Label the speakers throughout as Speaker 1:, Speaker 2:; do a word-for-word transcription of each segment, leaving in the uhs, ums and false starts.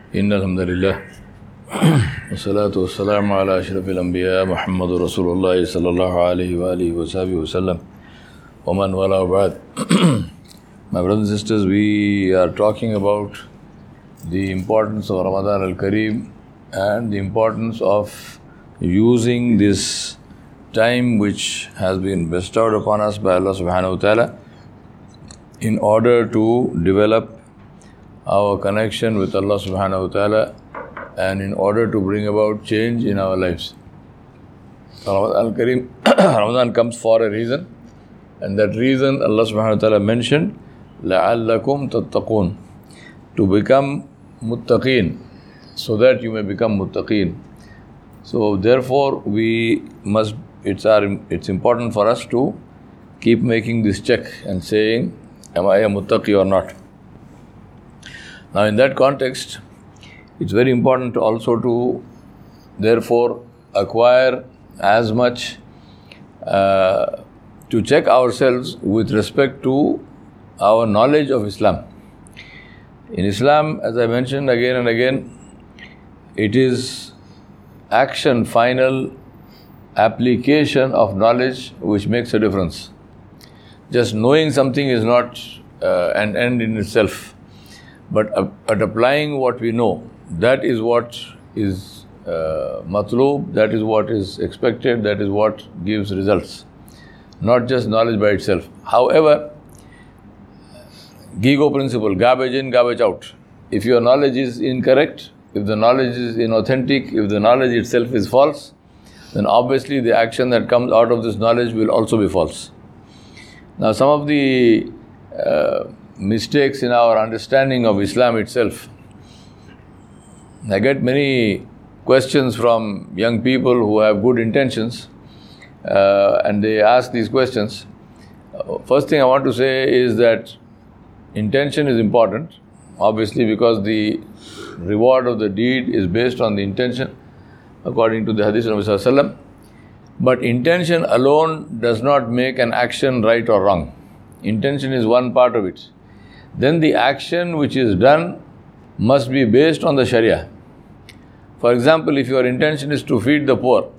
Speaker 1: إن الحمد لله والصلاة والسلام على أشرف الأنبياء محمد رسول الله صلى الله عليه وآله وصحبه وسلم ومن والاه بعد. My brothers and sisters, we are talking about the importance of Ramadan al-Kareem and the importance of using this time which has been bestowed upon us by Allah subhanahu wa ta'ala in order to develop our connection with Allah subhanahu wa ta'ala and in order to bring about change in our lives. Ramadan al-Kareem, Ramadan comes for a reason, and that reason Allah subhanahu wa ta'ala mentioned, لَعَلَّكُمْ تَتَّقُونَ, to become muttaqeen, so that you may become muttaqeen. So therefore we must, it's our, it's important for us to keep making this check and saying, am I a muttaqi or not? Now in that context, it's very important also to therefore acquire as much, uh, to check ourselves with respect to our knowledge of Islam. In Islam, as I mentioned again and again, it is action, final application of knowledge which makes a difference. Just knowing something is not uh, an end in itself. But uh, at applying what we know, that is what is uh, matloob, that is what is expected, that is what gives results. Not just knowledge by itself. However, Gigo principle, garbage in, garbage out. If your knowledge is incorrect, if the knowledge is inauthentic, if the knowledge itself is false, then obviously the action that comes out of this knowledge will also be false. Now some of the uh, mistakes in our understanding of Islam itself. I get many questions from young people who have good intentions uh, and they ask these questions. Uh, first thing I want to say is that intention is important, obviously, because the reward of the deed is based on the intention according to the hadith of Nabi Sallallahu Alaihi Wasallam. But intention alone does not make an action right or wrong. Intention is one part of it. Then the action which is done must be based on the Sharia. For example, if your intention is to feed the poor,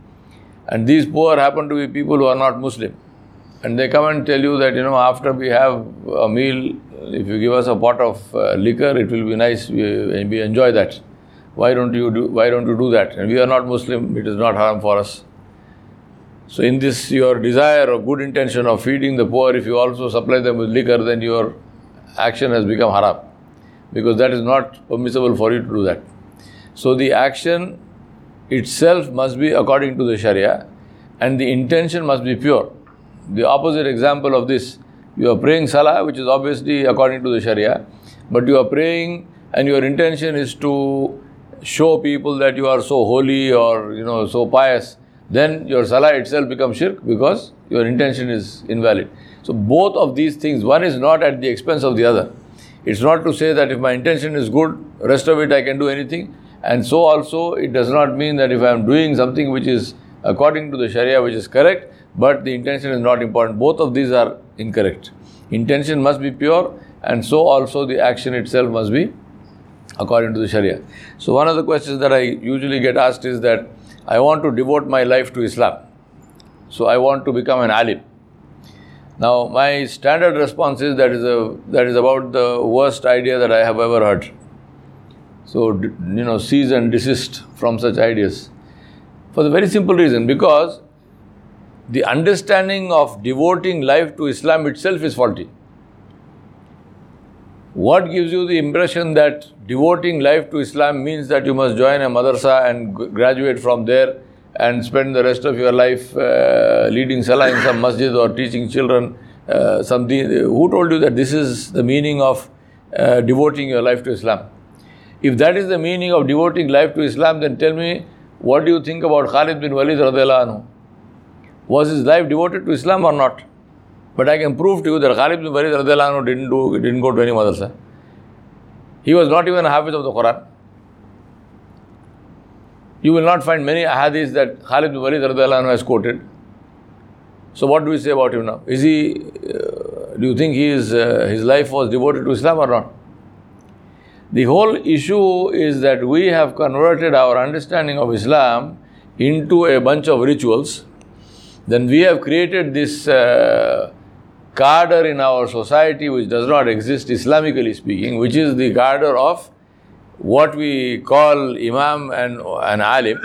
Speaker 1: and these poor happen to be people who are not Muslim, and they come and tell you that, you know, after we have a meal, if you give us a pot of uh, liquor, it will be nice, we, we enjoy that. Why don't you do, why don't you do that? And we are not Muslim, it is not haram for us. So in this, your desire or good intention of feeding the poor, if you also supply them with liquor, then your action has become haram, because that is not permissible for you to do that. So the action itself must be according to the Sharia, and the intention must be pure. The opposite example of this, you are praying Salah, which is obviously according to the Sharia, but you are praying and your intention is to show people that you are so holy or, you know, so pious, then your Salah itself becomes shirk because your intention is invalid. So both of these things, one is not at the expense of the other. It's not to say that if my intention is good, rest of it I can do anything. And so also it does not mean that if I am doing something which is according to the Sharia, which is correct, but the intention is not important. Both of these are incorrect. Intention must be pure, and so also the action itself must be according to the Sharia. So one of the questions that I usually get asked is that I want to devote my life to Islam. So I want to become an alim. Now, my standard response is that is a that is about the worst idea that I have ever heard. So, you know, cease and desist from such ideas. For the very simple reason, because the understanding of devoting life to Islam itself is faulty. What gives you the impression that devoting life to Islam means that you must join a madrasa and graduate from there and spend the rest of your life uh, leading salah in some masjid or teaching children uh, something? Who told you that this is the meaning of uh, devoting your life to Islam? If that is the meaning of devoting life to Islam, then tell me, what do you think about Khalid bin Walid radhiyallahu anhu? Was his life devoted to Islam or not? But I can prove to you that Khalid bin Walid radhiyallahu anhu didn't do, didn't go to any madrasa. He was not even a hafiz of the Quran. You will not find many ahadith that Khalid bin Walid radhiyallahu anhu has quoted. So what do we say about him now? Is he, uh, do you think he is, uh, his life was devoted to Islam or not? The whole issue is that we have converted our understanding of Islam into a bunch of rituals. Then we have created this uh, cadre in our society which does not exist Islamically speaking, which is the cadre of what we call Imam and an Alim.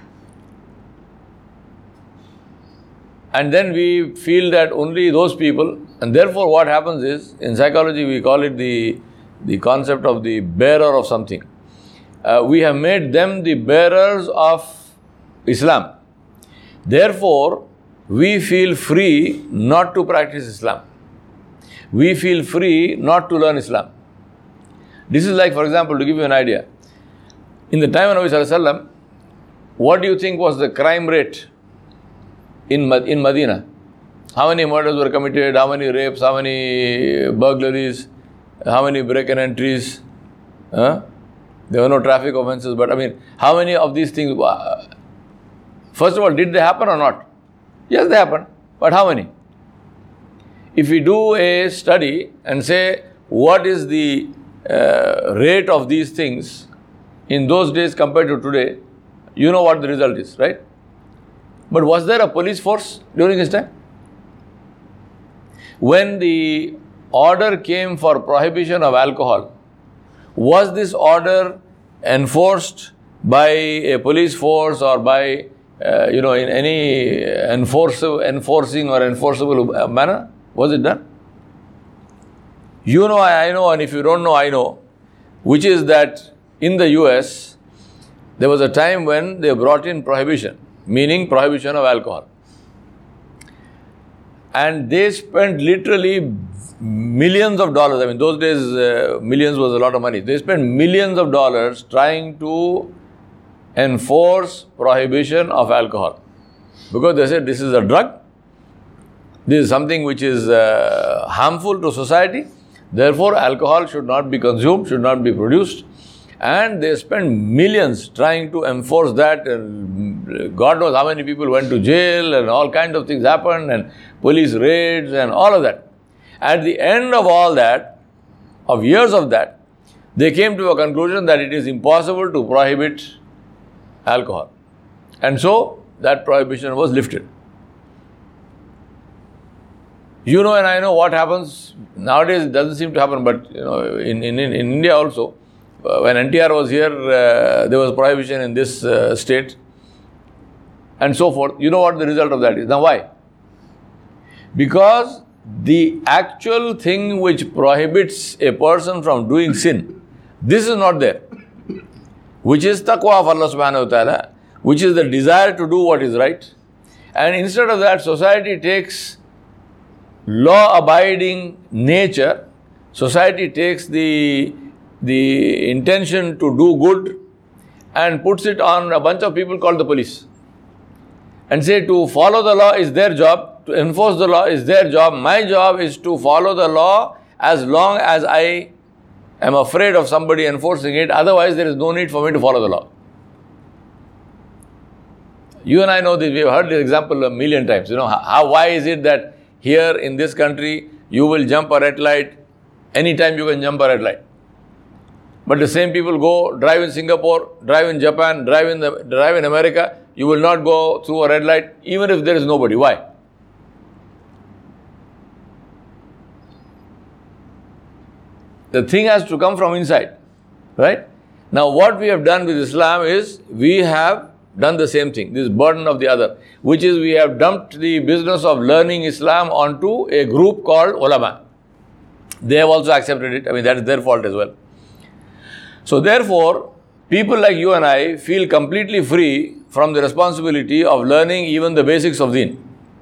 Speaker 1: And then we feel that only those people, and therefore what happens is, in psychology we call it the, the concept of the bearer of something. Uh, we have made them the bearers of Islam. Therefore, we feel free not to practice Islam. We feel free not to learn Islam. This is like, for example, to give you an idea. In the time of Nabi Sallallahu Alaihi Wasallam, what do you think was the crime rate in, in Medina? How many murders were committed? How many rapes? How many burglaries? How many break-in entries? Huh? There were no traffic offences, but I mean, how many of these things? First of all, did they happen or not? Yes, they happened. But how many? If we do a study and say, what is the uh, rate of these things in those days compared to today, you know what the result is, right? But was there a police force during his time? When the order came for prohibition of alcohol, was this order enforced by a police force or by, uh, you know, in any enforce, enforcing or enforceable manner? Was it done? You know, I, I know, and if you don't know, I know, which is that in the U S, there was a time when they brought in prohibition, meaning prohibition of alcohol. And they spent literally millions of dollars. I mean, those days, uh, millions was a lot of money. They spent millions of dollars trying to enforce prohibition of alcohol. Because they said this is a drug. This is something which is uh, harmful to society. Therefore, alcohol should not be consumed, should not be produced. And they spent millions trying to enforce that. And God knows how many people went to jail and all kinds of things happened and police raids and all of that. At the end of all that, of years of that, they came to a conclusion that it is impossible to prohibit alcohol. And so, that prohibition was lifted. You know and I know what happens. Nowadays it doesn't seem to happen, but you know, in, in, in India also, uh, when N T R was here, uh, there was prohibition in this uh, state and so forth. You know what the result of that is. Now why? Because the actual thing which prohibits a person from doing sin, this is not there. Which is taqwa of Allah subhanahu wa ta'ala, which is the desire to do what is right. And instead of that, society takes law-abiding nature, society takes the, the intention to do good and puts it on a bunch of people called the police. And say to follow the law is their job, to enforce the law is their job. My job is to follow the law as long as I am afraid of somebody enforcing it. Otherwise, there is no need for me to follow the law. You and I know this. We have heard this example a million times. You know, how, why is it that here in this country, you will jump a red light, anytime you can jump a red light. But the same people go drive in Singapore, drive in Japan, drive in, the, drive in America, you will not go through a red light, even if there is nobody. Why? The thing has to come from inside, right? Now what we have done with Islam is, we have done the same thing, this burden of the other, which is we have dumped the business of learning Islam onto a group called ulama. They have also accepted it. I mean, that is their fault as well. So therefore, people like you and I feel completely free from the responsibility of learning even the basics of deen.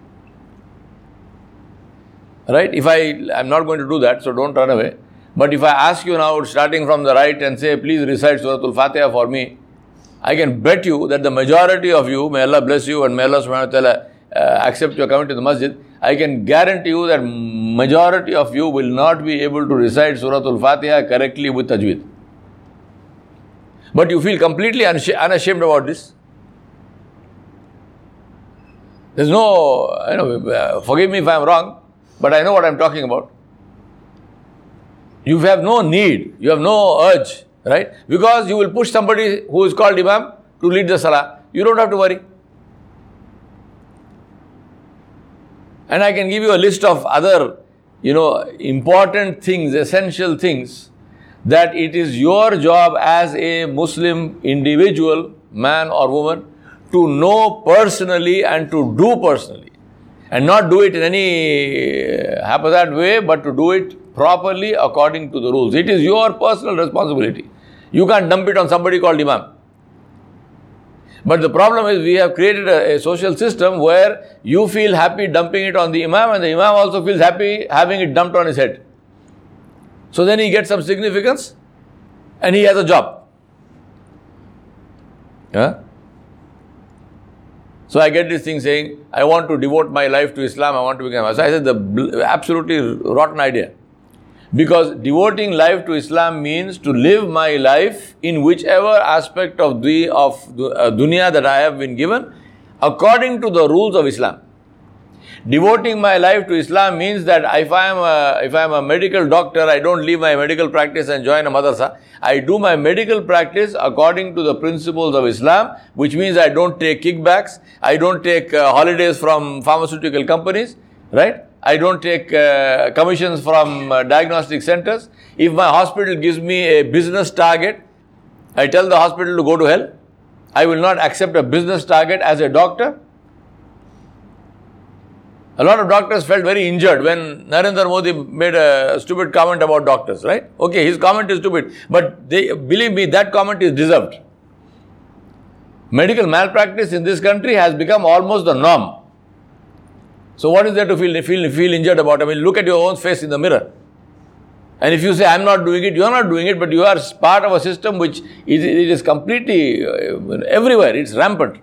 Speaker 1: Right? If I, I'm not going to do that, so don't run away. But if I ask you now, starting from the right and say, please recite Surah Al-Fatiha for me, I can bet you that the majority of you, may Allah bless you and may Allah subhanahu wa ta'ala uh, accept your coming to the masjid, I can guarantee you that majority of you will not be able to recite Surah Al-Fatiha correctly with tajweed. But you feel completely unashamed about this. There's no, you know, uh, forgive me if I'm wrong, but I know what I'm talking about. You have no need, you have no urge Right? Because you will push somebody who is called Imam to lead the Salah. You don't have to worry. And I can give you a list of other, you know, important things, essential things that it is your job as a Muslim individual, man or woman, to know personally and to do personally. And not do it in any haphazard way, but to do it properly according to the rules. It is your personal responsibility. You can't dump it on somebody called Imam. But the problem is we have created a, a social system where you feel happy dumping it on the Imam and the Imam also feels happy having it dumped on his head. So then he gets some significance and he has a job. Yeah? So I get this thing saying, I want to devote my life to Islam, I want to become. So I said, the absolutely rotten idea. Because devoting life to Islam means to live my life in whichever aspect of the of the, uh, dunya that I have been given according to the rules of Islam. Devoting my life to Islam means that if I am a, if I am a medical doctor, I don't leave my medical practice and join a madrasa. I do my medical practice according to the principles of Islam, which means I don't take kickbacks, I don't take uh, holidays from pharmaceutical companies, right? I don't take uh, commissions from uh, diagnostic centers. If my hospital gives me a business target, I tell the hospital to go to hell. I will not accept a business target as a doctor. A lot of doctors felt very injured when Narendra Modi made a stupid comment about doctors, right? Okay, his comment is stupid, but they, believe me, that comment is deserved. Medical malpractice in this country has become almost the norm. So what is there to feel, feel, feel injured about? I mean, look at your own face in the mirror. And if you say, I'm not doing it, you are not doing it, but you are part of a system which is, it is completely uh, everywhere. It's rampant.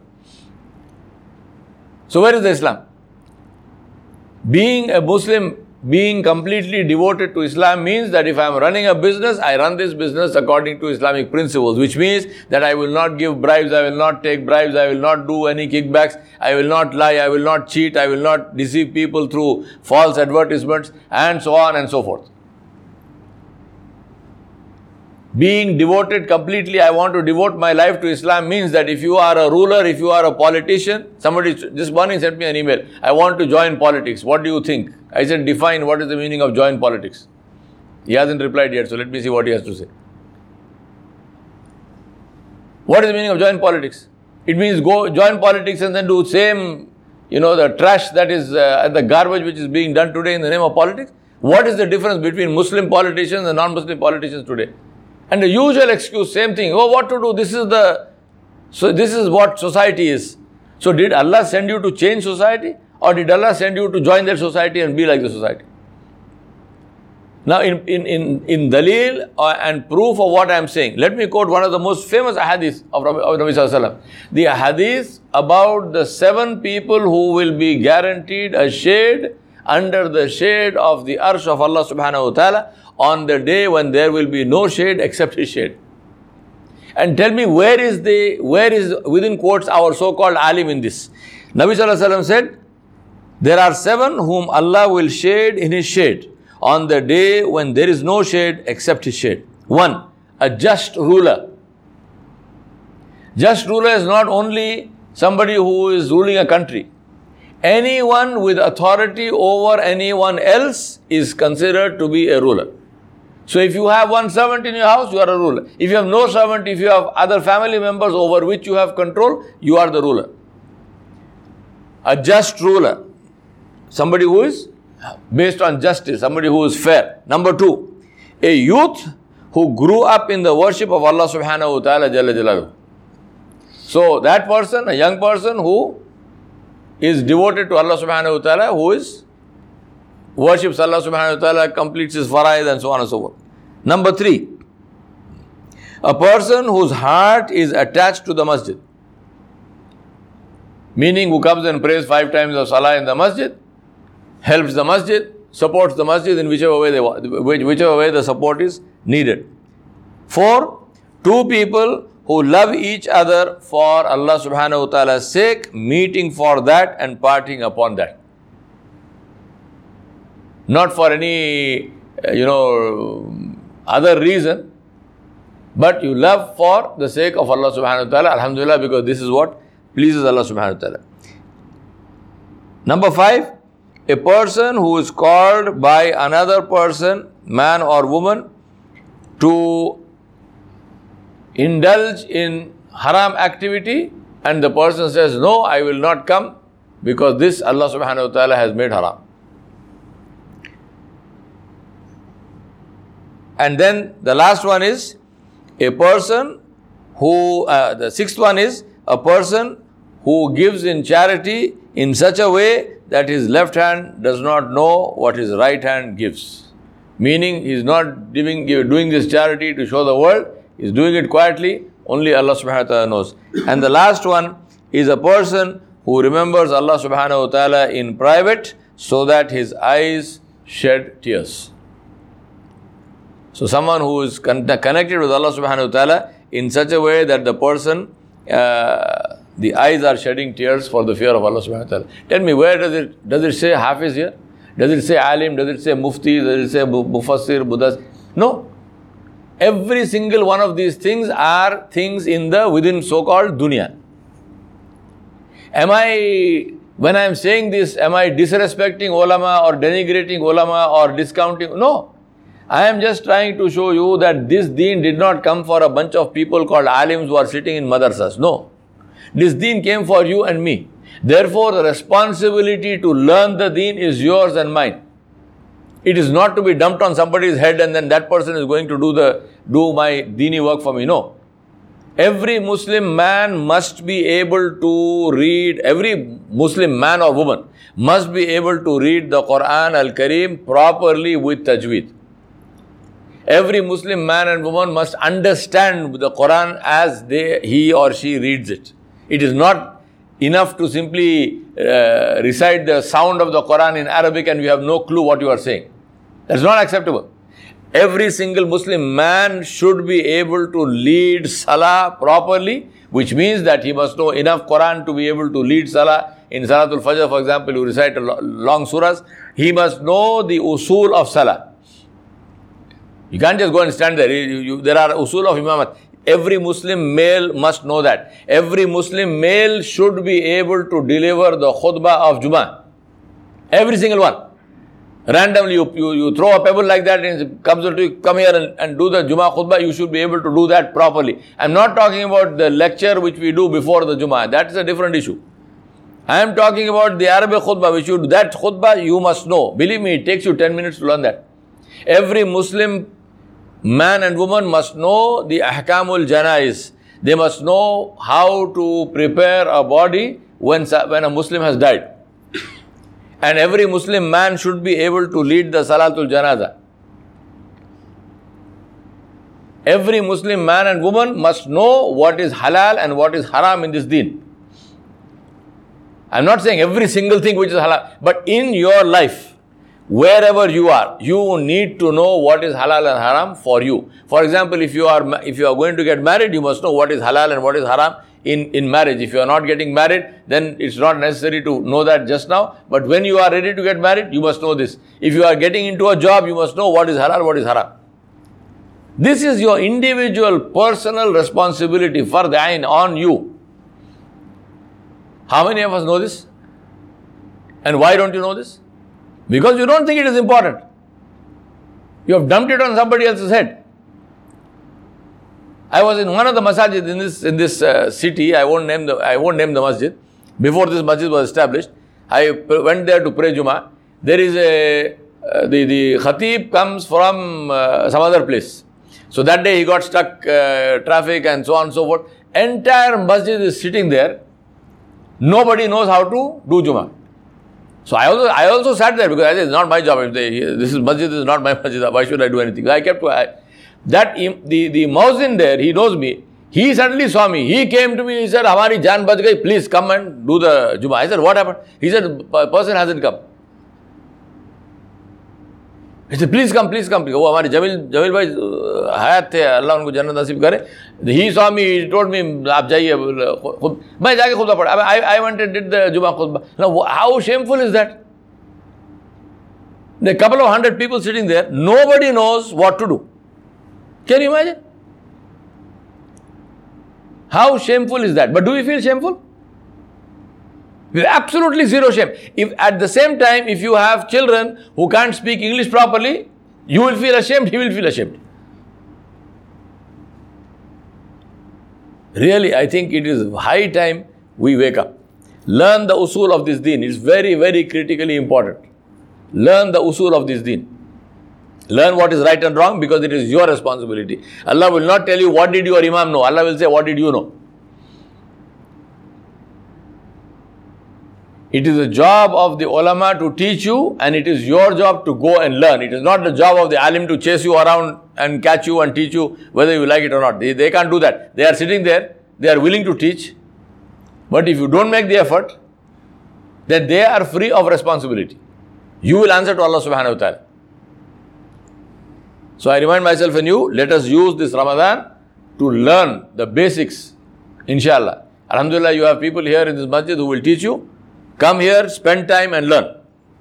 Speaker 1: So where is the Islam? Being a Muslim, being completely devoted to Islam means that if I am running a business, I run this business according to Islamic principles, which means that I will not give bribes, I will not take bribes, I will not do any kickbacks, I will not lie, I will not cheat, I will not deceive people through false advertisements, and so on and so forth. Being devoted completely, I want to devote my life to Islam means that if you are a ruler, if you are a politician, somebody this morning sent me an email, I want to join politics, what do you think? I said, define what is the meaning of join politics. He hasn't replied yet, so let me see what he has to say. What is the meaning of join politics? It means go join politics and then do same, you know, the trash that is, uh, the garbage which is being done today in the name of politics. What is the difference between Muslim politicians and non-Muslim politicians today? And the usual excuse, same thing. Oh, what to do? This is the, so this is what society is. So did Allah send you to change society? Or did Allah send you to join that society and be like the society? Now in, in, in, in dalil and proof of what I am saying, let me quote one of the most famous hadiths of Nabi Sallallahu Alaihi Wasallam. The hadith about the seven people who will be guaranteed a shade under the shade of the arsh of Allah subhanahu wa ta'ala on the day when there will be no shade except His shade. And tell me, where is the, where is, within quotes, our so-called alim in this? Nabi Sallallahu Alaihi Wasallam said, there are seven whom Allah will shade in His shade on the day when there is no shade except His shade. One, a just ruler. Just ruler is not only somebody who is ruling a country. Anyone with authority over anyone else is considered to be a ruler. So if you have one servant in your house, you are a ruler. If you have no servant, if you have other family members over which you have control, you are the ruler. A just ruler. Somebody who is based on justice, somebody who is fair. Number two, a youth who grew up in the worship of Allah subhanahu wa ta'ala jalla jalaluhu. So that person, a young person who is devoted to Allah subhanahu wa ta'ala, who is worships Allah subhanahu wa ta'ala, completes his faraid and so on and so forth. Number three, a person whose heart is attached to the masjid. Meaning who comes and prays five times of salah in the masjid, helps the masjid, supports the masjid in whichever way they want, whichever way the support is needed. Four, two people who love each other for Allah subhanahu wa ta'ala's sake, meeting for that and parting upon that. Not for any, you know, other reason. But you love for the sake of Allah subhanahu wa ta'ala, alhamdulillah, because this is what pleases Allah subhanahu wa ta'ala. Number five, a person who is called by another person, man or woman, to indulge in haram activity, and the person says, no, I will not come because this Allah subhanahu wa ta'ala has made haram. And then the last one is a person who, uh, the sixth one is a person who gives in charity in such a way that his left hand does not know what his right hand gives. Meaning he is not giving, doing this charity to show the world, he is doing it quietly, only Allah subhanahu wa ta'ala knows. And the last one is a person who remembers Allah subhanahu wa ta'ala in private so that his eyes shed tears. So someone who is con- connected with Allah subhanahu wa ta'ala in such a way that the person, uh, the eyes are shedding tears for the fear of Allah subhanahu wa ta'ala. Tell me, where does it, does it say Hafiz here? Does it say Alim? Does it say Mufti? Does it say Mufassir, Buddhas? No. Every single one of these things are things in the, within so-called dunya. Am I, when I am saying this, am I disrespecting ulama or denigrating ulama or discounting? No. I am just trying to show you that this deen did not come for a bunch of people called alims who are sitting in madrasas. No. This deen came for you and me. Therefore, the responsibility to learn the deen is yours and mine. It is not to be dumped on somebody's head and then that person is going to do the do my deeni work for me. No. Every Muslim man must be able to read, every Muslim man or woman must be able to read the Quran al-Kareem properly with tajweed. Every Muslim man and woman must understand the Quran as they, he or she reads it. It is not enough to simply uh, recite the sound of the Quran in Arabic and you have no clue what you are saying. That's not acceptable. Every single Muslim man should be able to lead Salah properly, which means that he must know enough Quran to be able to lead Salah. In Salatul Fajr, for example, you recite long surahs. He must know the usul of Salah. You can't just go and stand there. You, you, there are usul of imamat. Every Muslim male must know that. Every Muslim male should be able to deliver the khutbah of Jummah. Every single one. Randomly, you, you, you throw a pebble like that and it comes to you, come here and, and do the Jummah khutbah. You should be able to do that properly. I'm not talking about the lecture which we do before the Jummah. That is a different issue. I am talking about the Arabic khutbah which you do. That khutbah you must know. Believe me, it takes you ten minutes to learn that. Every Muslim man and woman must know the ahkamul janais. They must know how to prepare a body when, when a Muslim has died. And every Muslim man should be able to lead the Salatul Janaza. Every Muslim man and woman must know what is halal and what is haram in this deen. I'm not saying every single thing which is halal, but in your life, wherever you are, you need to know what is halal and haram for you. For example, if you are if you are going to get married, you must know what is halal and what is haram in, in marriage. If you are not getting married, then it's not necessary to know that just now. But when you are ready to get married, you must know this. If you are getting into a job, you must know what is halal, what is haram. This is your individual personal responsibility, fard ain, on you. How many of us know this? And why don't you know this? Because you don't think it is important. You have dumped it on somebody else's head. I was in one of the masajid in this in this uh, city. I won't name the I won't name the masjid. Before this masjid was established, I went there to pray Jummah. There is a uh, the the khatib comes from uh, some other place. So that day he got stuck uh, traffic and so on and so forth. Entire masjid is sitting there. Nobody knows how to do Jummah. So I also I also sat there because I said it's not my job. If they, this is masjid is not my masjid. Why should I do anything? I kept I, that the the muezzin there. He knows me. He suddenly saw me. He came to me. He said, "Hamari jaan bach gayi. Please come and do the Jummah." I said, "What happened?" He said, "A person hasn't come." He said, "Please come, please come." Oh, हमारे जमील जमील भाई हयात थे, अल्लाह उनको जन्नत नसीब करे. He saw me. He told me, "आप जाइए खुद." मैं जाके खुदा पढ़ा. I I went and did the Jummah khutbah. Now, how shameful is that? There are a couple of hundred people sitting there. Nobody knows what to do. Can you imagine? How shameful is that? But do we feel shameful? We have absolutely zero shame. If at the same time, if you have children who can't speak English properly, you will feel ashamed, he will feel ashamed. Really, I think it is high time we wake up. Learn the usul of this deen. It's very, very critically important. Learn the usul of this deen. Learn what is right and wrong, because it is your responsibility. Allah will not tell you what did your imam know. Allah will say what did you know. It is the job of the ulama to teach you, and it is your job to go and learn. It is not the job of the alim to chase you around and catch you and teach you whether you like it or not. They, they can't do that. They are sitting there, they are willing to teach. But if you don't make the effort, then they are free of responsibility. You will answer to Allah subhanahu wa ta'ala. So I remind myself and you, let us use this Ramadan to learn the basics, inshallah. Alhamdulillah, you have people here in this masjid who will teach you. Come here, spend time and learn.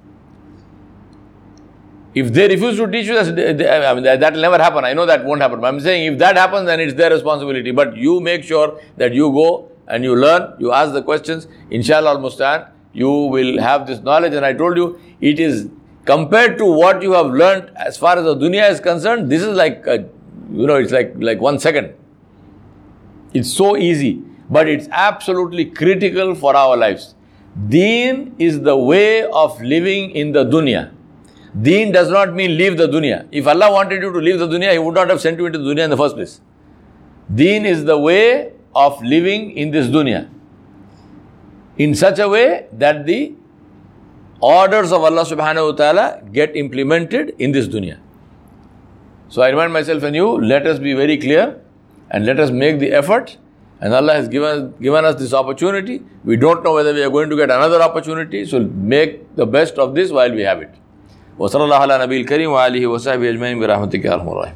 Speaker 1: If they refuse to teach you, I mean, that will never happen. I know that won't happen. But I'm saying if that happens, then it's their responsibility. But you make sure that you go and you learn, you ask the questions. Inshallah al-Musta'an, you will have this knowledge. And I told you, it is compared to what you have learned as far as the dunya is concerned, this is like, a, you know, it's like, like one second. It's so easy. But it's absolutely critical for our lives. Deen is the way of living in the dunya. Deen does not mean leave the dunya. If Allah wanted you to leave the dunya, He would not have sent you into the dunya in the first place. Deen is the way of living in this dunya, in such a way that the orders of Allah subhanahu wa ta'ala get implemented in this dunya. So I remind myself and you, let us be very clear and let us make the effort. And Allah has given, given us this opportunity. We don't know whether we are going to get another opportunity. So make the best of this while we have it. وصلى الله على نبي الكريم وآله وصحبه أجمعين برحمتك يا أرحم الراحمين.